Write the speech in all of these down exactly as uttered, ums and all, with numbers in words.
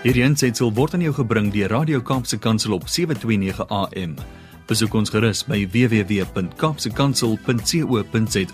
Hierdie aansetsel word aan jou gebring deur Radio Kaapse Kansel op sewe twee nege A M. Besoek ons gerus by w w w punt kaapse kansel punt co punt za.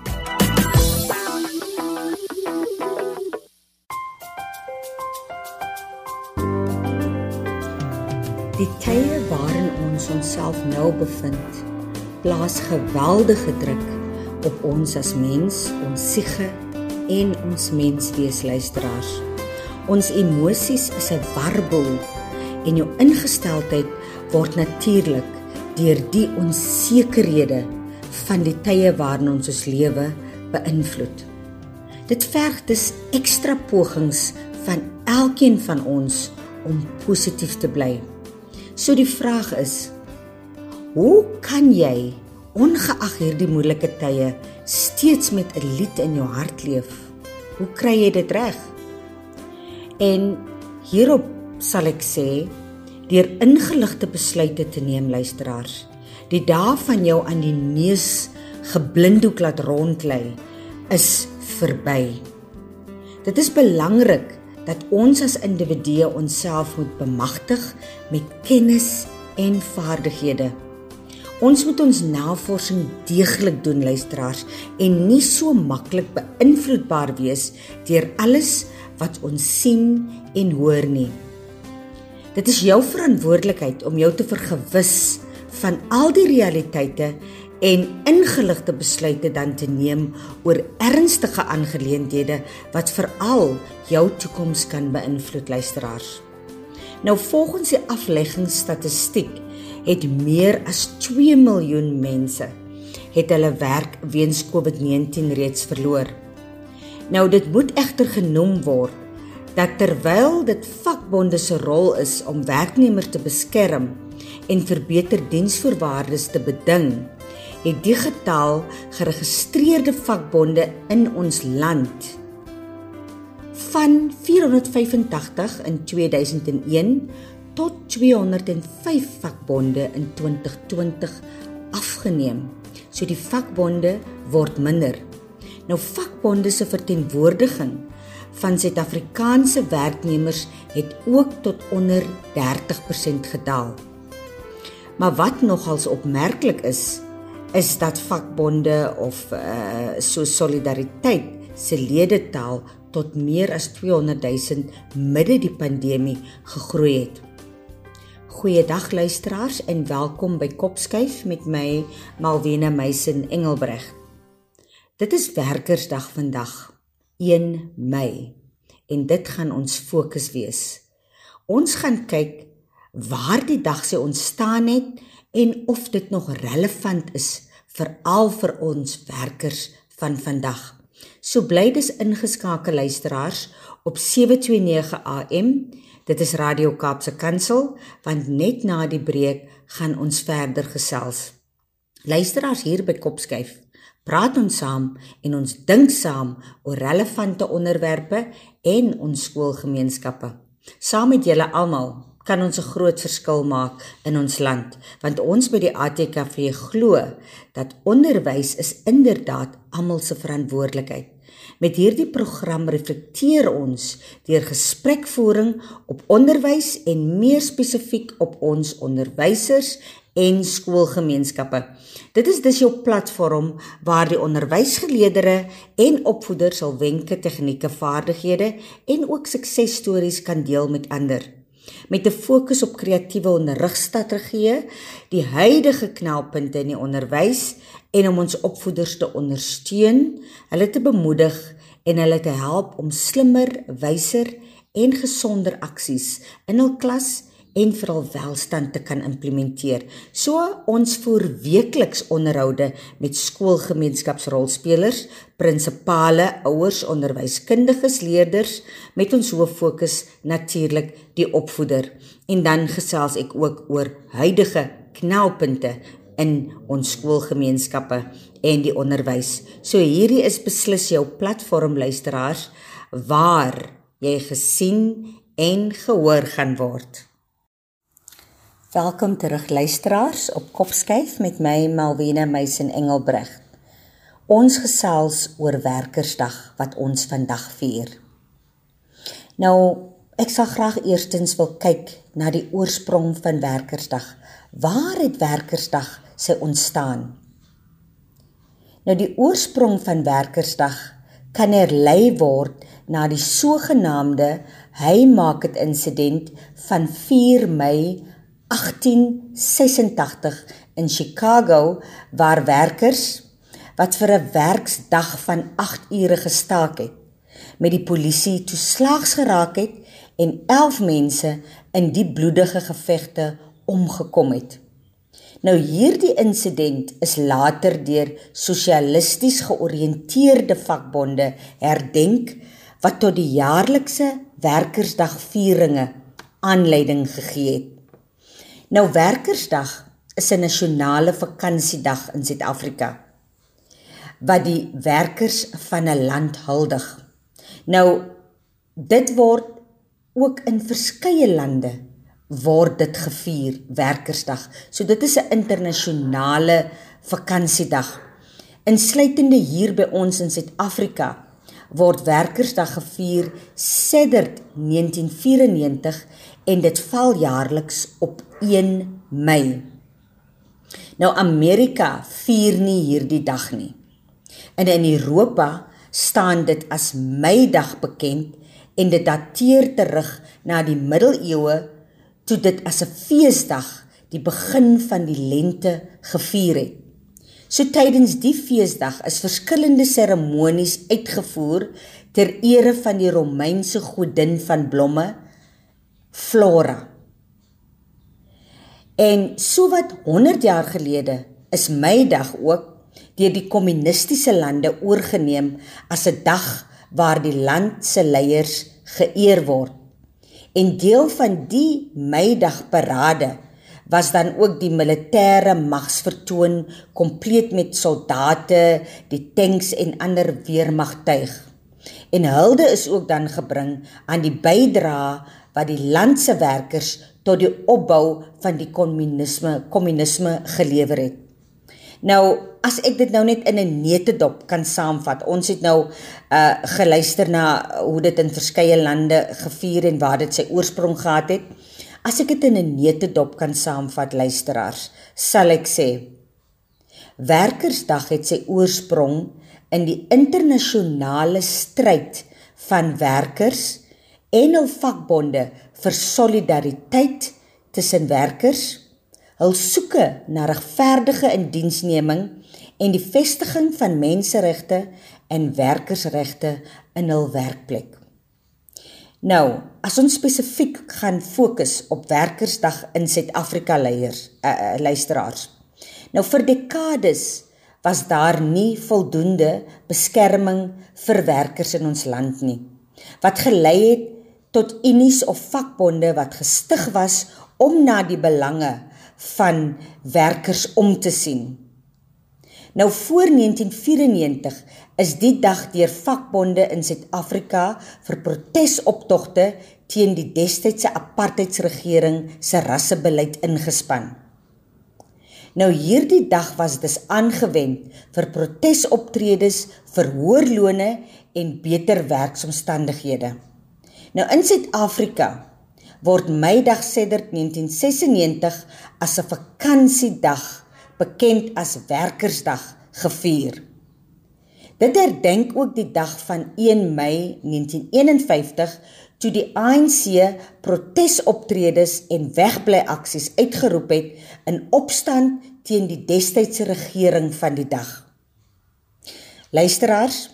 Die tye waarin ons onsself nou bevind, plaas geweldige druk op ons as mens, ons siege en ons mensweesluisteraars. Ons emosies is 'n warboel en jou ingesteldheid word natuurlik deur die onsekerhede van die tye waarin ons ons lewe beïnvloed. Dit verg dus ekstra pogings van elkeen van ons om positief te bly. So die vraag is, hoe kan jy, ongeag hierdie moeilike tye, steeds met 'n lied in jou hart leef? Hoe kry jy dit reg? En hierop sal ek sê, deur ingeligte besluite te neem, luisteraars. Die dae van jou aan die neus geblinddoek laat rondlei, is verby. Dit is belangrik dat ons as individue onsself moet bemagtig met kennis en vaardighede. Ons moet ons navorsing deeglik doen, luisteraars, en nie so maklik beïnvloedbaar wees deur alles wat ons sien en hoor nie. Dit is jou verantwoordelikheid om jou te vergewis van al die realiteite en ingeligte besluite dan te neem oor ernstige aangeleenthede wat veral jou toekoms kan beïnvloed, luisteraars. Nou volgens die afleggingsstatistiek het meer as twee miljoen mense het hulle werk weens COVID negentien reeds verloor. Nou dit moet egter genoem word dat terwyl dit vakbonde se rol is om werknemers te beskerm en verbeter diensvoorwaardes te beding, het die getal geregistreerde vakbonde in ons land van vierhonderd vyfentagtig in twee duisend een tot tweehonderdvyf vakbonde in twintig twintig afgeneem. So die vakbonde word minder. Nou vakbonde se verteenwoordiging van Suid-Afrikaanse werknemers het ook tot onder dertig persent gedaal. Maar wat nogals opmerklik is, is dat vakbonde of uh, so Solidariteit se ledetaal tot meer as tweehonderdduisend midde die pandemie gegroei het. Goeiedag luisteraars en welkom by Kopskuif met my Malvina Meisen Engelbrecht. Dit is Werkersdag vandag, een Mei, en dit gaan ons fokus wees. Ons gaan kyk waar die dag sy ontstaan het en of dit nog relevant is, veral vir ons werkers van vandag. So bly dus ingeskakel luisteraars op sewe twee nege A M, dit is Radio Kaapse Kansel, want net na die breek gaan ons verder gesels. Luisteraars hier by Kopskuif, praat ons saam en ons dink saam oor relevante onderwerpe en ons skoolgemeenskappe. Saam met julle almal kan ons 'n groot verskil maak in ons land, want ons by die A T K V glo dat onderwys is inderdaad almal se verantwoordelikheid. Met hierdie program reflekteer ons deur gesprekvoering op onderwys en meer spesifiek op ons onderwysers en skoolgemeenskappe. Dit is dus jou platform waar die onderwysgeleerdere en opvoeders sal wenke, tegnieke, vaardighede en ook suksesstories kan deel met ander. Met 'n fokus op kreatiewe onderrigstrategieë, die huidige knelpunte in die onderwys en om ons opvoeders te ondersteun, hulle te bemoedig en hulle te help om slimmer, wyser en gesonder aksies in hul klas en veral welstand te kan implementeer. So ons voer weekliks onderhoude met skoolgemeenskapsrolspelers, prinsipale, ouers, onderwyskundiges, leerders, met ons hooffokus natuurlik die opvoeder. En dan gesels ek ook oor huidige knelpunte in ons skoolgemeenskappe en die onderwys. So hierdie is beslis jou platform luisteraars waar jy gesien en gehoor gaan word. Welkom terug luisteraars op Kopskuif met my Malvina Meisen Engelbrecht. Ons gesels oor Werkersdag wat ons vandag vier. Nou, Ek sal graag eerstens wil kyk na die oorsprong van Werkersdag. Waar het Werkersdag sy ontstaan? Nou die oorsprong van Werkersdag kan herlei word na die sogenaamde Haymarket insident van vier Mei agtien sesentagtig in Chicago, waar werkers wat vir 'n werksdag van agt ure gestaak het, met die polisie toeslaags geraak het en elf mense in die bloedige gevegte omgekom het. Nou hierdie insident is later deur sosialisties georiënteerde vakbonde herdenk, wat tot die jaarlikse Werkersdagvieringe aanleiding gegee het. Nou Werkersdag is 'n nasionale vakansiedag in Suid-Afrika, wat die werkers van 'n land huldig. Nou, dit word ook in verskeie lande word dit gevier, Werkersdag. So dit is 'n internasionale vakansiedag. Insluitende hier by ons in Suid-Afrika word Werkersdag gevier sedert negentien vyf-en-negentig en dit val jaarliks op een Mei. Nou Amerika vier nie hierdie dag nie. En in Europa staan dit as Meidag bekend en dit dateer terug na die middeleeue toe dit as 'n feesdag die begin van die lente gevier het. So tydens die feesdag is verskillende seremonies uitgevoer ter ere van die Romeinse godin van blomme, Flora. En sowat honderd jaar gelede is Meidag ook deur die kommunistiese lande oorgeneem as 'n dag waar die land se leiers geëer word. En deel van die Meidag parade was dan ook die militêre magsvertoon kompleet met soldate, die tanks en ander weermagtuig. En hulde is ook dan gebring aan die bydrae wat die landse werkers tot die opbou van die kommunisme, kommunisme gelewer het. Nou, as ek dit nou net in 'n neutedop kan saamvat, ons het nou uh, geluister na hoe dit in verskeie lande gevier en waar dit sy oorsprong gehad het. As ek dit in 'n neutedop kan saamvat, luisteraars, sal ek sê, Werkersdag het sy oorsprong in die internasionale stryd van werkers en hul vakbonde vir solidariteit tussen werkers, hul soeke na regverdige indiensneming en die vestiging van menseregte en werkersregte in hul werkplek. Nou, as ons spesifiek gaan fokus op Werkersdag in Suid-Afrika leiers, uh, luisteraars. Nou vir dekades was daar nie voldoende beskerming vir werkers in ons land nie, wat gelei het tot unies of vakbonde wat gestig was om na die belange van werkers om te sien. Nou voor negentien vyf-en-negentig is die dag deur vakbonde in Suid-Afrika vir protesoptogte teen die destydse apartheidsregering se rassebeleid ingespan. Nou hierdie dag was dus aangewend vir protesoptredes vir hoër lone en beter werksomstandighede. Nou in Suid-Afrika word Meidag sedert negentien sessennegentig as 'n vakansiedag bekend as Werkersdag gevier. Dit herdenk ook die dag van een Mei negentien eenenvyftig toe die A N C protesoptredes en wegbly-aksies uitgeroep het in opstand teen die destydse regering van die dag. Luisteraars,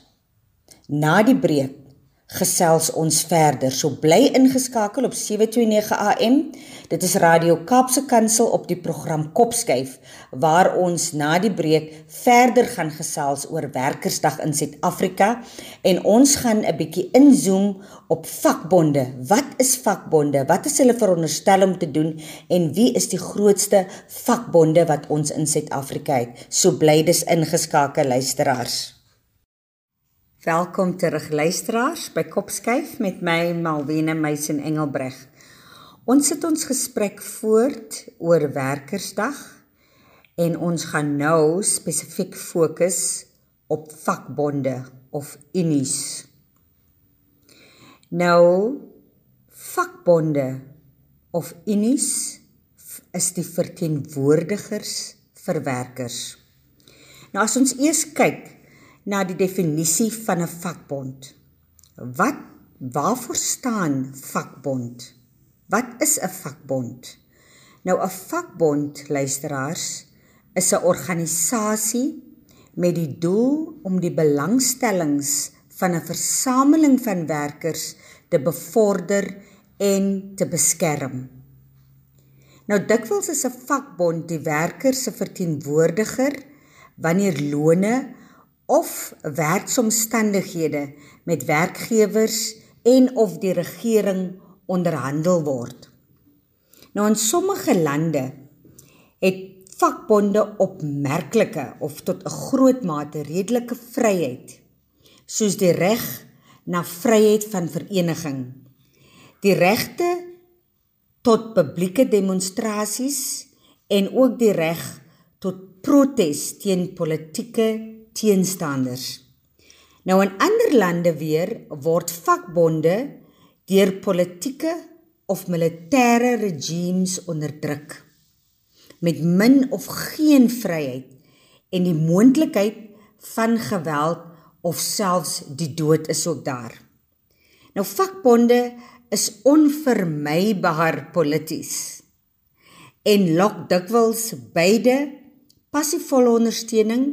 na die breek gesels ons verder, so bly ingeskakel op sewe twee nege A M. Dit is Radio Kaapse Kansel op die program Kopskuif, waar ons na die breek verder gaan gesels oor Werkersdag in Suid-Afrika en ons gaan 'n bietjie inzoom op vakbonde. Wat is vakbonde? Wat is hulle veronderstel om te doen en wie is die grootste vakbonde wat ons in Suid-Afrika het? So bly dus ingeskakel, luisteraars. Welkom terug luisteraars by Kopskuif met my Malwena Meisen Engelbreg. Ons sit ons gesprek voort oor Werkersdag en ons gaan nou spesifiek fokus op vakbonde of unies. Nou, Vakbonde of unies is die verteenwoordigers vir werkers. Nou as ons eers kyk na die definisie van 'n vakbond. Wat, waarvoor staan vakbond? Wat is 'n vakbond? Nou 'n vakbond, luisteraars, is 'n organisasie met die doel om die belangstellings van 'n versameling van werkers te bevorder en te beskerm. Nou dikwels is 'n vakbond die werker se verteenwoordiger wanneer lone of werksomstandighede met werkgewers en of die regering onderhandel word. Nou in sommige lande het vakbonde opmerklike of tot 'n groot mate redelike vryheid, soos die reg na vryheid van vereniging, die regte tot publieke demonstrasies en ook die reg tot protes teen politieke teenstanders. Nou in ander lande weer word vakbonde deur politieke of militêre regimes onderdruk, met min of geen vryheid en die moontlikheid van geweld of selfs die dood is ook daar. Nou vakbonde is onvermybaar polities en lok dikwels beide passievolle ondersteuning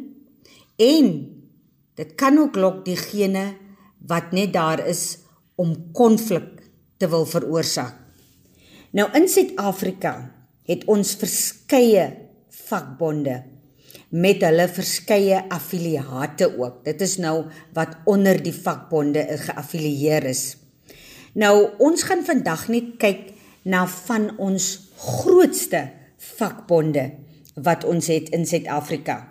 en dit kan ook lok diegene wat net daar is om konflik te wil veroorsaak. Nou in Suid-Afrika het ons verskeie vakbonde met hulle verskeie affiliate ook. Dit is nou wat onder die vakbonde geaffilieer is. Nou ons gaan vandag net kyk na van ons grootste vakbonde wat ons het in Suid-Afrika.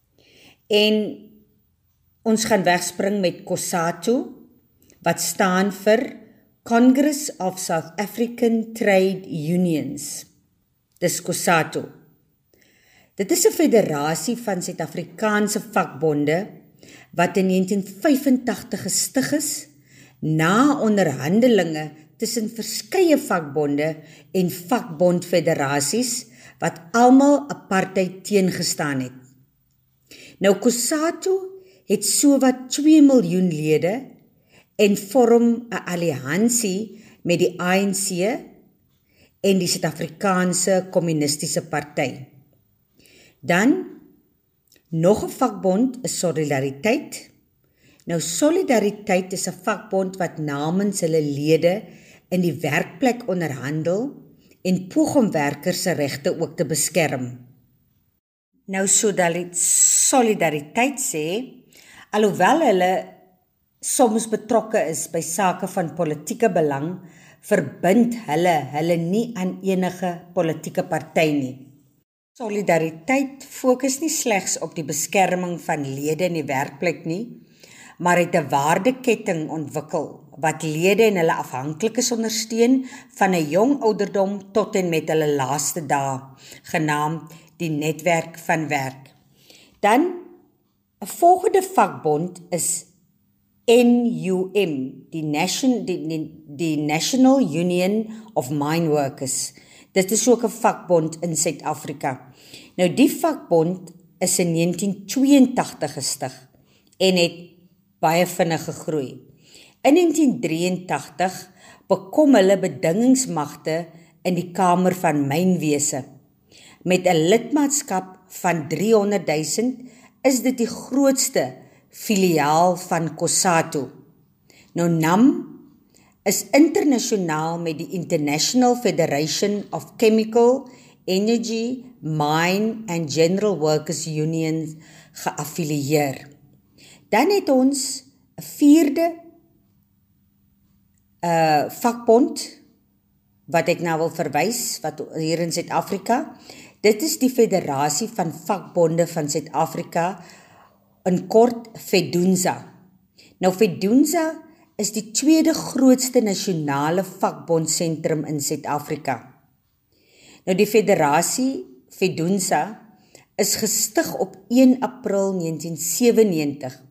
En ons gaan wegspring met COSATU, wat staan vir Congress of South African Trade Unions. Dis COSATU. Dit is 'n federasie van Suid-Afrikaanse vakbonde wat in negentien vyfentagtig gestig is na onderhandelinge tussen verskeie vakbonde en vakbondfederasies wat almal apartheid teengestaan het. Nou COSATU het sowat twee miljoen lede en vorm 'n alliansie met die A N C en die Suid-Afrikaanse Kommunistiese Party. Dan nog 'n vakbond is Solidariteit. Nou Solidariteit is 'n vakbond wat namens hulle lede in die werkplek onderhandel en poog om werkers se regte ook te beskerm. Nou Solidariteit sê, alhoewel hulle soms betrokke is by sake van politieke belang, verbind hulle hulle nie aan enige politieke party nie. Solidariteit fokus nie slegs op die beskerming van lede in die werkplek nie, maar het 'n waardeketting ontwikkel wat lede en hulle afhanklikes ondersteun van 'n jong ouderdom tot en met hulle laaste dae, genaamd die netwerk van werk. Dan 'n volgende vakbond is N U M, die, Nation, die, die, die National Union of Mine Workers. Dit is ook 'n vakbond in Suid-Afrika. Nou die vakbond is in negentien tweeëntagtig gestig en het baie vinnig gegroei. In negentien drieëntagtig bekom hulle bedingingsmagte in die Kamer van Mynwese. Met 'n lidmaatskap van driehonderdduisend is dit die grootste filiaal van COSATU. Nou N A M is internasionaal met die International Federation of Chemical, Energy, Mine and General Workers Unions geaffilieer. Dan het ons 'n vierde uh, vakbond wat ek nou wil verwys, wat hier in Suid-Afrika. Dit is die Federasie van Vakbonde van Suid-Afrika, in kort FEDUNSA. Nou FEDUNSA is die tweede grootste nasionale vakbondsentrum in Suid-Afrika. Nou die federasie FEDUNSA is gestig op een April negentien sewennegentig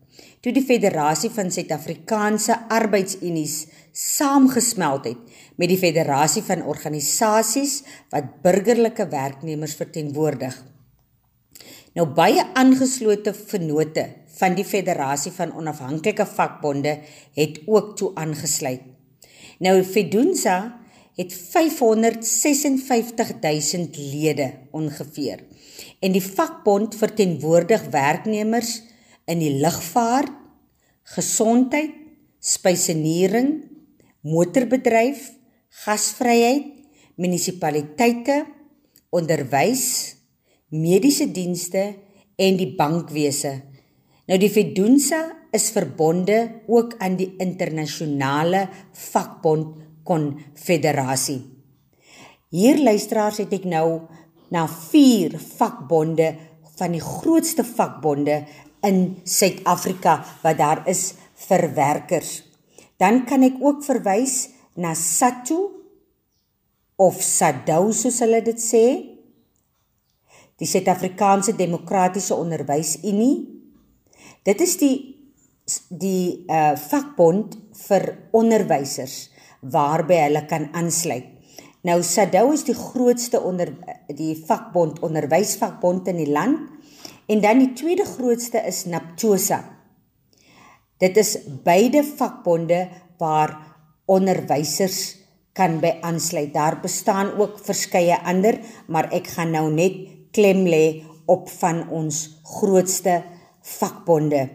toe die Federasie van Suid-Afrikaanse Arbeidsunies saamgesmelt het met die Federasie van Organisasies wat burgerlike werknemers verteenwoordig. Nou baie aangeslote vennote van die Federasie van Onafhanklike Vakbonde het ook toe aangesluit. Nou FEDUNSA het vyfhonderdsesenvyftig duisend lede ongeveer en die vakbond verteenwoordig werknemers in die lugvaart, gesondheid, spysenering, motorbedryf, gasvryheid, munisipaliteite, onderwys, mediese dienste en die bankwese. Nou die FEDUNSA is verbonde ook aan die internasionale vakbond konfederasie. Hier luisteraars het ek nou na vier vakbonde van die grootste vakbonde in Suid-Afrika wat daar is vir werkers. Dan kan ek ook verwys na SATU of SADU soos hulle dit sê, die Suid-Afrikaanse Demokratiese Onderwysunie. Dit is die, die uh, vakbond vir onderwysers waarby hulle kan aansluit. Nou SADU is die grootste onder, die vakbond, onderwysvakbond in die land en dan die tweede grootste is NAPTOSA. Dit is beide vakbonde waar onderwysers kan by aansluit. Daar bestaan ook verskeie ander, maar ek gaan nou net klem lê op van ons grootste vakbonde.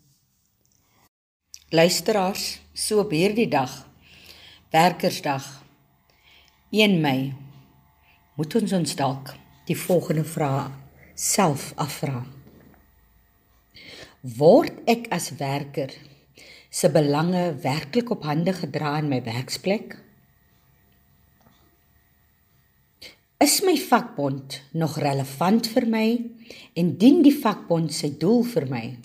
Luisteraars, so op hierdie dag, Werkersdag, een Mei, moet ons ons dalk die volgende vraag self afvra. Word ek as werker se belange werklik op hande gedra in my werksplek? Is my vakbond nog relevant vir my en dien die vakbond sy doel vir my?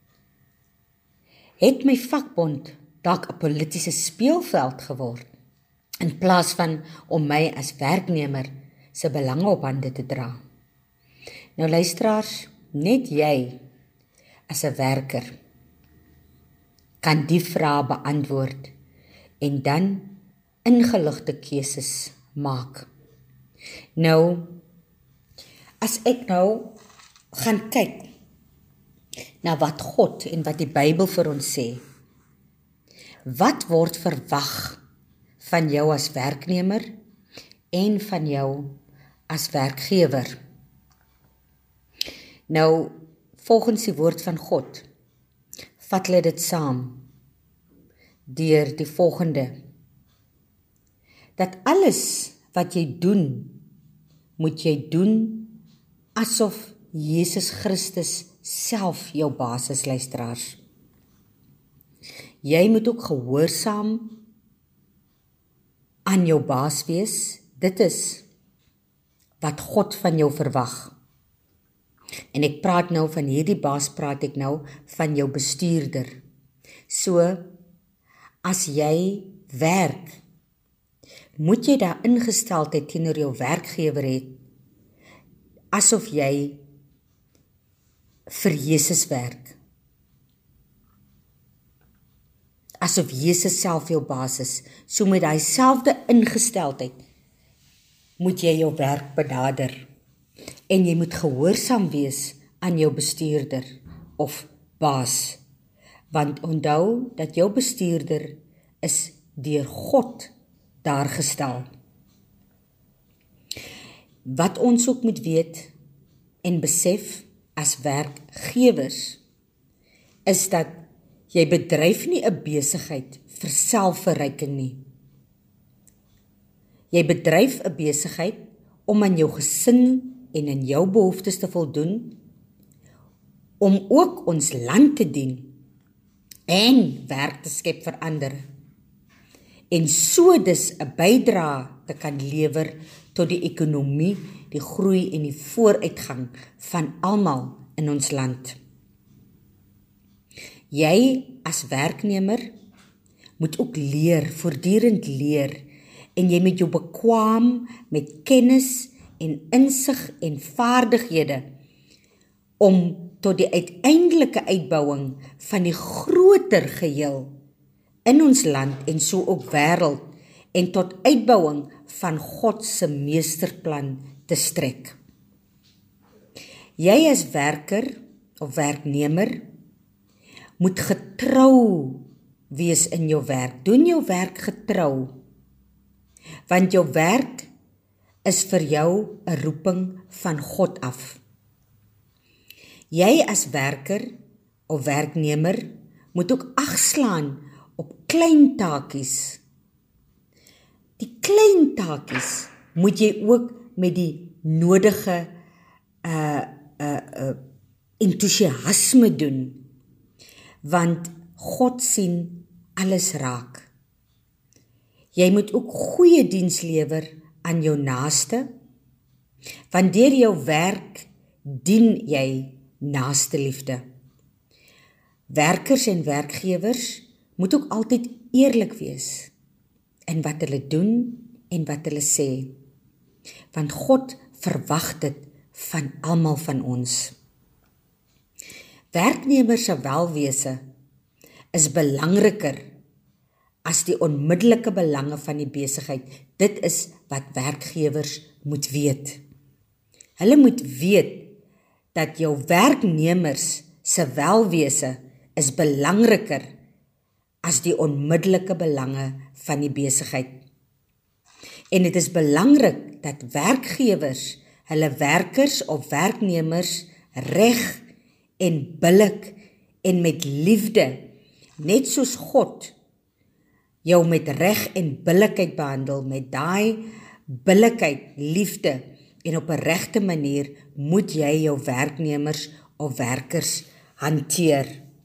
Het my vakbond dalk 'n politiese speelveld geword in plaas van om my as werknemer se belange op hande te dra? Nou luisteraars, net jy as 'n werker kan die vraag beantwoord en dan ingeligte keuses maak. Nou, as ek nou gaan kyk na wat God en wat die Bybel vir ons sê, wat word verwag van jou as werknemer en van jou as werkgewer? Nou, volgens die woord van God, vat hulle dit saam deur die volgende: dat alles wat jy doen, moet jy doen asof Jesus Christus self jou baas is, luisteraars. Jy moet ook gehoorsaam aan jou baas wees. Dit is wat God van jou verwag. En ek praat nou van hierdie baas, praat ek nou van jou bestuurder. So, as jy werk, moet jy daar ingesteldheid teenoor jou werkgewer het, asof jy vir Jesus werk. Asof Jesus self jou baas is. So met daai selfde ingesteldheid moet jy jou werk benader. En jy moet gehoorsaam wees aan jou bestuurder of baas. Want onthou dat jou bestuurder is deur God daar gestel. Wat ons ook moet weet en besef as werkgewers, is dat jy bedryf nie 'n besigheid vir selfverryking nie. Jy bedryf 'n besigheid om aan jou gesin en in jou behoeftes te voldoen, om ook ons land te dien en werk te skep vir ander, en so dus 'n bydrae te kan lewer tot die ekonomie, die groei en die vooruitgang van almal in ons land. Jy as werknemer moet ook leer, voortdurend leer, en jy moet jou bekwam met kennis en insig en vaardighede om tot die uiteindelike uitbouing van die groter geheel in ons land en so ook wêreld en tot uitbouing van God se meesterplan te strek. Jy as werker of werknemer moet getrou wees in jou werk. Doen jou werk getrou, want jou werk is vir jou 'n roeping van God af. Jy as werker of werknemer moet ook agslaan op klein taakies. Die klein taakies moet jy ook met die nodige uh, uh, uh, entoesiasme doen, want God sien alles raak. Jy moet ook goeie diens lewer aan jou naaste, want deur jou werk dien jy naaste liefde. Werkers en werkgewers moet ook altyd eerlik wees in wat hulle doen en wat hulle sê, want God verwag dit van almal van ons. Werknemers se welwese is belangriker as die onmiddellike belange van die besigheid. Dit is wat werkgewers moet weet. Hulle moet weet dat jou werknemers se welwese is belangriker as die onmiddellike belange van die besigheid. En dit is belangrik dat werkgewers hulle werkers of werknemers reg en billik en met liefde, net soos God jou met reg en billikheid behandel, met daai billikheid, liefde en op 'n regte manier moet jy jou werknemers of werkers hanteer.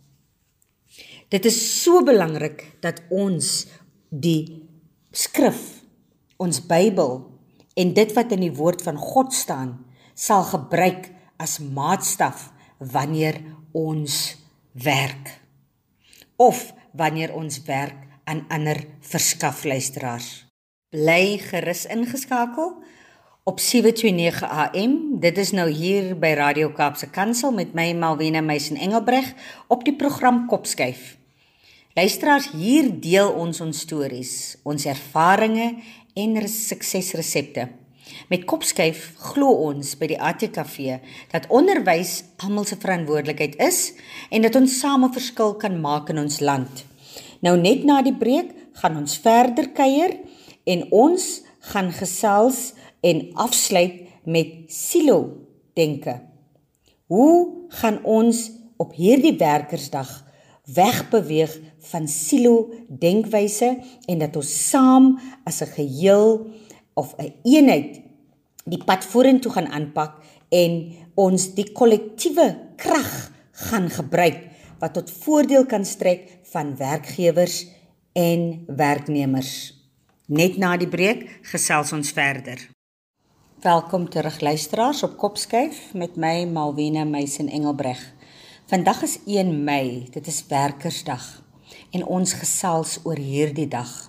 Dit is so belangrik dat ons die skrif, ons Bybel en dit wat in die woord van God staan, sal gebruik as maatstaf wanneer ons werk of wanneer ons werk aan ander verskafluisteraars. Bly gerus ingeskakel op sewe twee nege A M. Dit is nou hier by Radio Kaapse Kansel met my Malvina Meisen Engelbreg op die program Kopskuif. Luisteraars, hier deel ons ons stories, ons ervarings en suksesresepte. Met Kopskuif glo ons by die A T K V dat onderwys almal se verantwoordelikheid is en dat ons same verskil kan maak in ons land. Nou net na die breek gaan ons verder kuier en ons gaan gesels en afsluit met silo denke. Hoe gaan ons op hierdie werkersdag wegbeweeg van silo denkwyse en dat ons saam as 'n geheel of 'n eenheid die pad vorentoe gaan aanpak en ons die kollektiewe krag gaan gebruik wat tot voordeel kan strek van werkgewers en werknemers. Net na die breek gesels ons verder. Welkom terug luisteraars op Kopskuif met my Malvina Meisen Engelbreg. Vandag is een Mei, dit is werkersdag en ons gesels oor hierdie dag.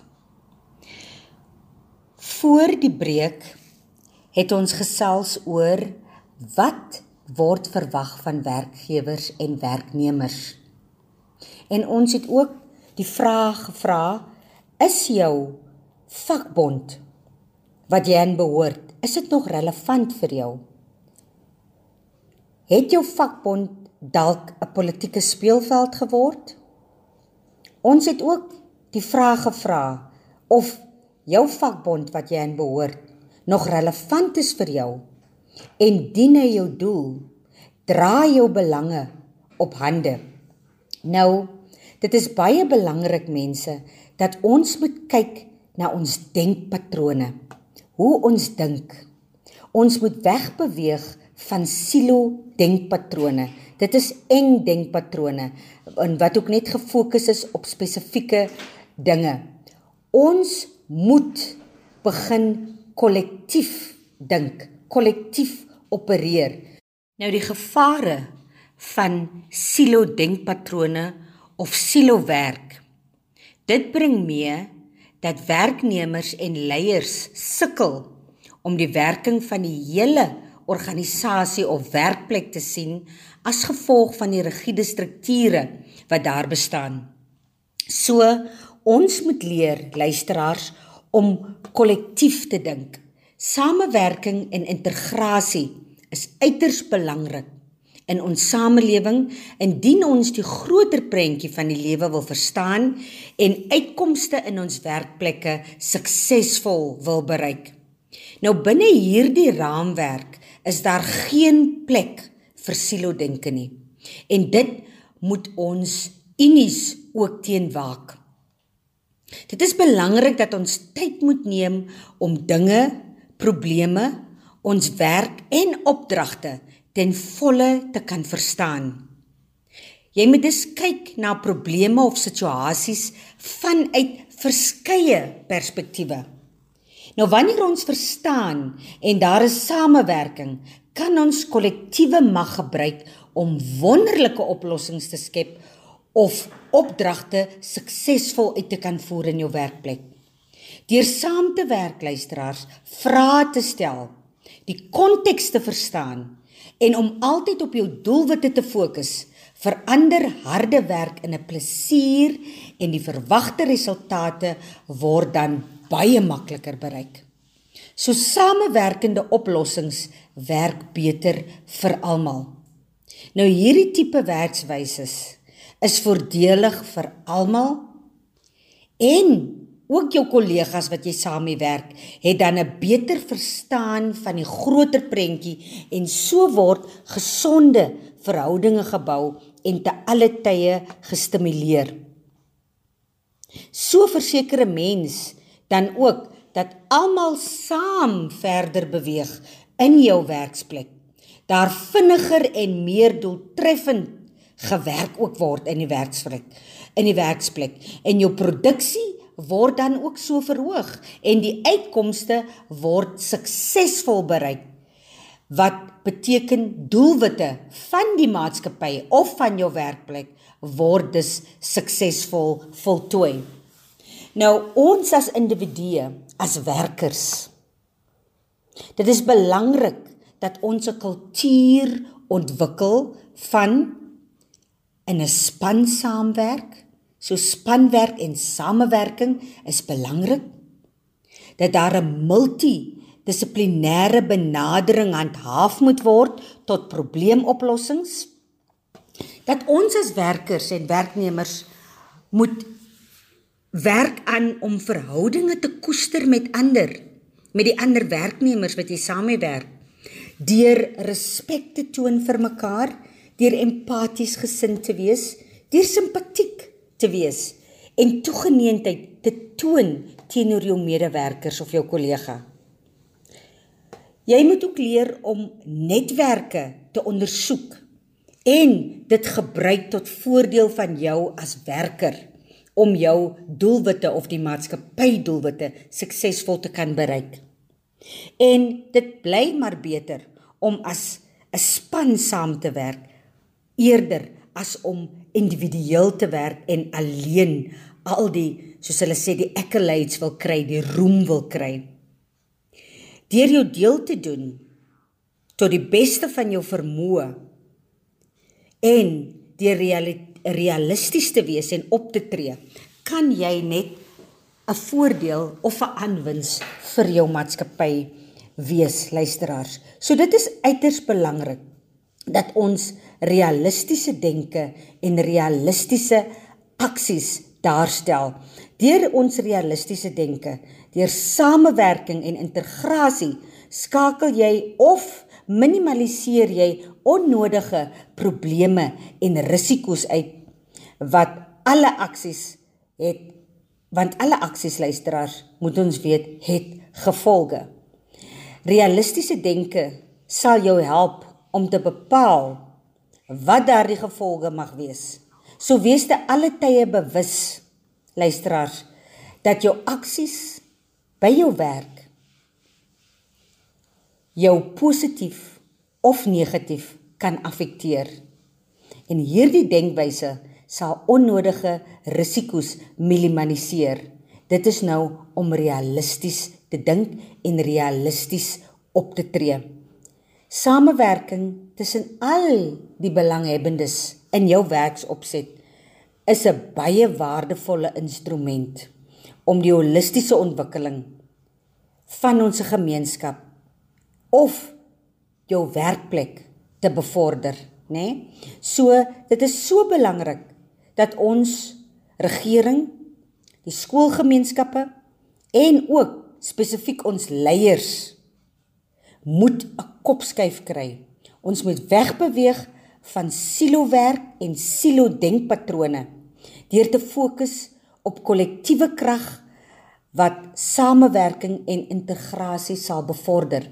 Voor die breek het ons gesels oor wat word verwag van werkgewers en werknemers. En ons het ook die vraag gevra, is jou vakbond wat jy aan behoort, is dit nog relevant vir jou? Het jou vakbond dalk 'n politieke speelveld geword? Ons het ook die vraag gevra of jou vakbond wat jy aan behoort nog relevant is vir jou en dien hy jou doel, dra jou belange op hande. Nou, dit is baie belangrik mense dat ons moet kyk na ons denkpatrone, hoe ons dink. Ons moet wegbeweeg van silo denkpatrone. Dit is eng denkpatrone en wat ook net gefokus is op spesifieke dinge. Ons moet begin kollektief dink, kollektief opereer. Nou die gevare van silo denkpatrone of silo werk. Dit bring mee dat werknemers en leiers sukkel om die werking van die hele organisasie of werkplek te sien as gevolg van die rigiede strukture wat daar bestaan. So, ons moet leer, luisteraars, om kollektief te dink. Samewerking en integrasie is uiters belangrik in ons samelewing indien ons die groter prentjie van die lewe wil verstaan en uitkomste in ons werkplekke suksesvol wil bereik. Nou binne hierdie raamwerk is daar geen plek vir silo-denke nie. En dit moet ons unies ook teenwaak. Dit is belangrik dat ons tyd moet neem om dinge, probleme, ons werk en opdragte ten volle te kan verstaan. Jy moet dus kyk na probleme of situasies vanuit verskeie perspektiewe. Nou wanneer ons verstaan en daar is samewerking, kan ons kollektiewe mag gebruik om wonderlike oplossings te skep of opdragte suksesvol uit te kan voer in jou werkplek. Deur saam te werk, luisteraars, vrae te stel, die konteks te verstaan en om altyd op jou doelwitte te fokus, verander harde werk in 'n plesier en die verwagte resultate word dan baie makliker bereik. So samewerkende oplossings werk beter vir almal. Nou hierdie tipe werkswyses is voordelig vir almal en ook jou kollegas wat jy saam mee werk, het dan 'n beter verstaan van die groter prentjie en so word gesonde verhoudinge gebou en te alle tye gestimuleer. So verseker 'n mens dan ook dat almal saam verder beweeg in jou werksplek. Daar vinniger en meer doeltreffend gewerk ook word in die werksplek, in die werksplek en jou produksie word dan ook so verhoog en die uitkomste word suksesvol bereik, wat beteken doelwitte van die maatskappy of van jou werkplek word dus suksesvol voltooi. Nou ons as individue, as werkers, dit is belangrik dat ons 'n kultuur ontwikkel van in 'n span saamwerk. So spanwerk en samewerking is belangrik. Dat daar 'n multidissiplinêre benadering handhaaf moet word tot probleemoplossings. Dat ons as werkers en werknemers moet werk aan om verhoudinge te koester met ander, met die ander werknemers wat jy saam mee werk, deur respek te toon vir mekaar, deur empaties gesind te wees, deur simpatiek te wees en toegeneentheid te toon teenoor jou medewerkers of jou kollega. Jy moet ook leer om netwerke te ondersoek en dit gebruik tot voordeel van jou as werker om jou doelwitte of die maatskappy doelwitte suksesvol te kan bereik. En dit bly maar beter om as 'n span saam te werk eerder as om individueel te werk en alleen al die, soos hulle sê, die accolades wil kry, die roem wil kry. Deur jou deel te doen tot die beste van jou vermoë en deur realisties te wees en op te tree, kan jy net 'n voordeel of 'n aanwins vir jou maatskappy wees, luisteraars. So dit is uiters belangrik dat ons realistiese denke en realistiese aksies daarstel. Deur ons realistiese denke, deur samewerking en integrasie, skakel jy of minimaliseer jy onnodige probleme en risiko's uit, wat alle aksies het, want alle aksies, luisteraars, moet ons weet, het gevolge. Realistiese denke sal jou help om te bepaal wat daar die gevolge mag wees. So wees te alle tye bewus, luisteraars, dat jou aksies by jou werk jou positief of negatief kan affekteer. En hierdie denkwyse sal onnodige risiko's minimaliseer. Dit is nou om realisties te dink en realisties op te tree. Samewerking tussen al die belanghebbendes in jou werksopset is 'n baie waardevolle instrument om die holistiese ontwikkeling van ons gemeenskap of jou werkplek te bevorder, né? So, dit is so belangrik dat ons regering, die skoolgemeenskappe en ook spesifiek ons leiers moet 'n kopskuif kry. Ons moet wegbeweeg van silowerk en silo-denkpatrone deur te fokus op kollektiewe krag wat samewerking en integrasie sal bevorder.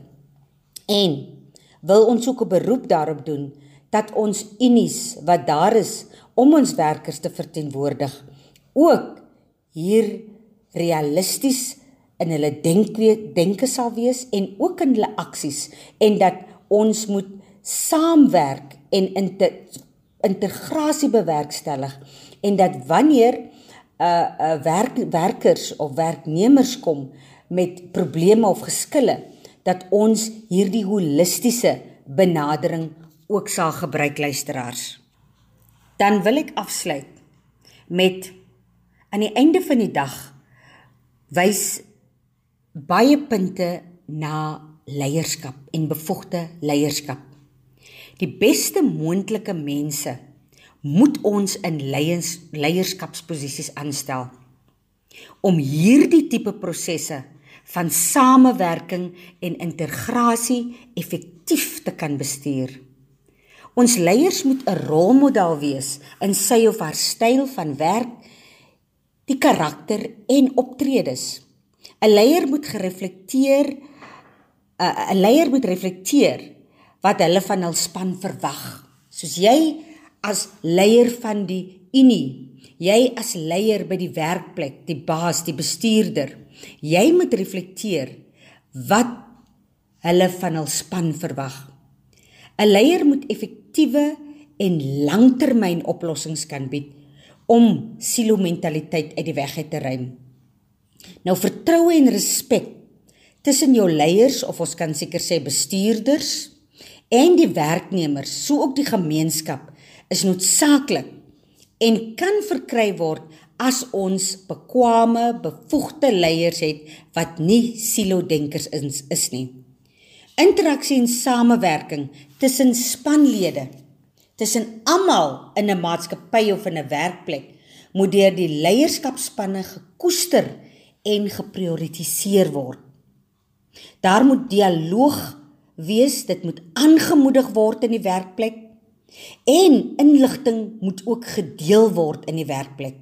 En wil ons ook 'n beroep daarop doen dat ons unies wat daar is om ons werkers te verteenwoordig, ook hier realisties in hulle denke, denke sal wees en ook in hulle aksies, en dat ons moet saamwerk en inter, integrasie bewerkstellig, en dat wanneer uh, uh, werk, werkers of werknemers kom met probleme of geskille, dat ons hierdie holistiese benadering ook sal gebruik, luisteraars. Dan wil ek afsluit met, aan die einde van die dag, wys baie punte na leierskap en bevoegde leierskap. Die beste moontlike mense moet ons in leiers, leierskapsposisies aanstel, om hierdie tipe prosesse van samewerking en integrasie effektief te kan bestuur. Ons leiers moet 'n rolmodel wees in sy of haar styl van werk, die karakter en optredes. 'n leier moet gereflekteer, 'n leier moet reflekteer wat hulle van hul span verwag. Soos jy as leier van die unie, jy as leier by die werkplek, die baas, die bestuurder, jy moet reflekteer wat hulle van hul span verwag. 'n Leier moet effektiewe en langtermyn oplossings kan bied om silo-mentaliteit uit die weg uit te ruim. Nou, vertroue en respek tussen jou leiers, of ons kan seker sê bestuurders, en die werknemers, so ook die gemeenskap, is noodsaaklik en kan verkry word as ons bekwame, bevoegde leiers het wat nie silo-denkers is, is nie. Interaksie en samewerking tussen spanlede, tussen almal in 'n maatskappy of in 'n werkplek, moet deur die leierskapspanne gekoester en geprioritiseer word. Daar moet dialoog wees, dit moet aangemoedig word in die werkplek, en inligting moet ook gedeel word in die werkplek.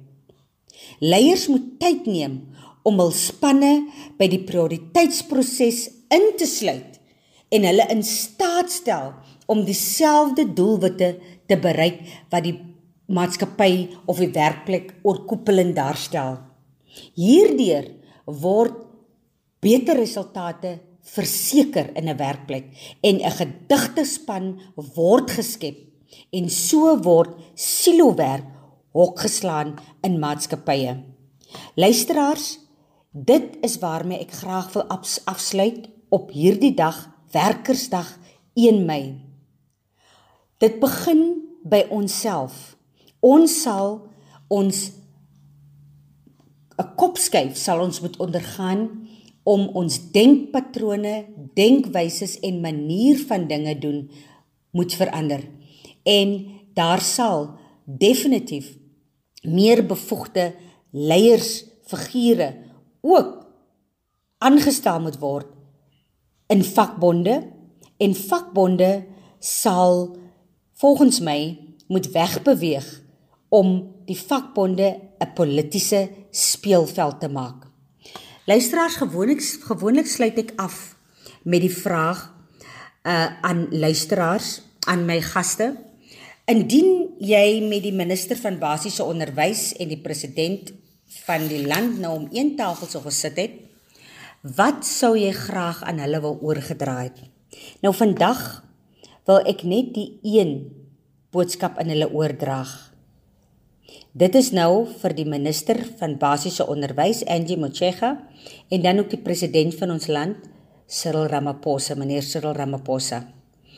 Leiers moet tyd neem om hul spanne by die prioriteitsproses in te sluit en hulle in staat stel om dieselfde doelwitte te bereik wat die maatskappy of die werkplek oorkoepelend daarstel. Hierdeur word beter resultate verseker in 'n werkplek en 'n gedigte span word geskep en so word silowerk hokgeslaan in maatskappye. Luisteraars, dit is waarmee ek graag wil afsluit op hierdie dag, Werkersdag een Mei. Dit begin by onsself. Ons sal ons 'n kopskuif sal ons moet ondergaan om ons denkpatrone, denkwyses en manier van dinge doen moet verander. En daar sal definitief meer bevoegde leiersfigure ook aangestel moet word in vakbonde, en vakbonde sal volgens my moet wegbeweeg om die vakbonde 'n politiese speelveld te maak. Luisteraars, gewoonlik, gewoonlik sluit ek af met die vraag uh, aan luisteraars, aan my gaste. Indien jy met die minister van basiese onderwys en die president van die land nou om een tafel sou gesit het, wat sou jy graag aan hulle wil oorgedra het? Nou vandag wil ek net die een boodskap aan hulle oordraag. Dit is nou vir die minister van basiese onderwys, Angie Motshekga, en dan ook die president van ons land, Cyril Ramaphosa, meneer Cyril Ramaphosa.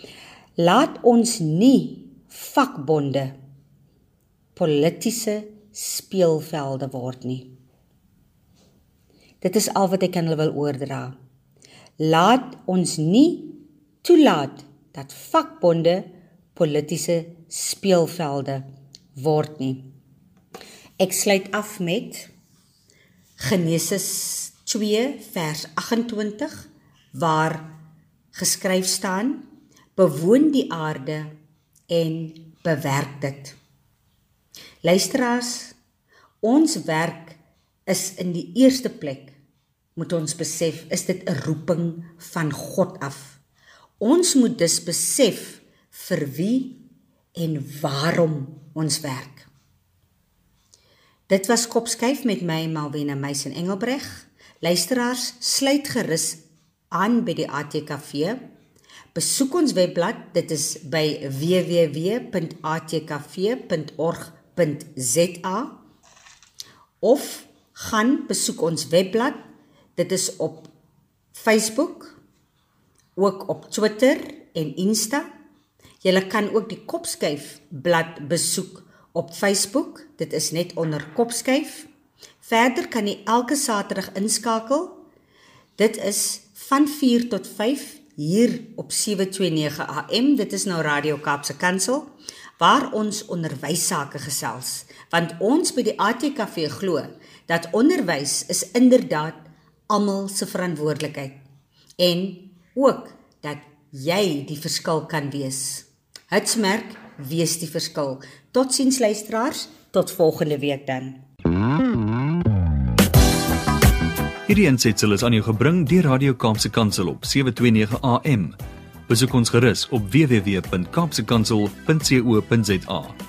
Laat ons nie vakbonde politiese speelvelde word nie. Dit is al wat ek kan hulle wil oordra. Laat ons nie toelaat dat vakbonde politiese speelvelde word nie. Ek sluit af met Genesis twee vers agt-en-twintig waar geskryf staan: bewoon die aarde en bewerk dit. Luisteraars, ons werk is in die eerste plek, moet ons besef, is dit 'n roeping van God af. Ons moet dus besef vir wie en waarom ons werk. Dit was Kopskuif met my, Malvena Meisen Engelbreg. Luisteraars, sluit gerus aan by die A T K V. Besoek ons webblad, dit is by w w w punt a t k v punt org punt z a of gaan besoek ons webblad, dit is op Facebook, ook op Twitter en Insta. Julle kan ook die Kopskuif blad besoek op Facebook, dit is net onder Kopskuif. Verder kan jy elke Saterdag inskakel, dit is van vier tot vyf hier op sewe twee nege A M, dit is nou Radio Kaapse Kansel, waar ons onderwysake gesels, want ons by die A T K V glo, dat onderwys is inderdaad almal se verantwoordelikheid, en ook dat jy die verskil kan wees. Hitsmerk, wees die verskil. Totsiens luisteraars, tot volgende week dan. Hierdie aansetsel is aan jou gebring deur Radio Kaapse Kansel op sewe twee nege A M. Besoek ons gerus op w w w punt kaapsekansel punt co punt za.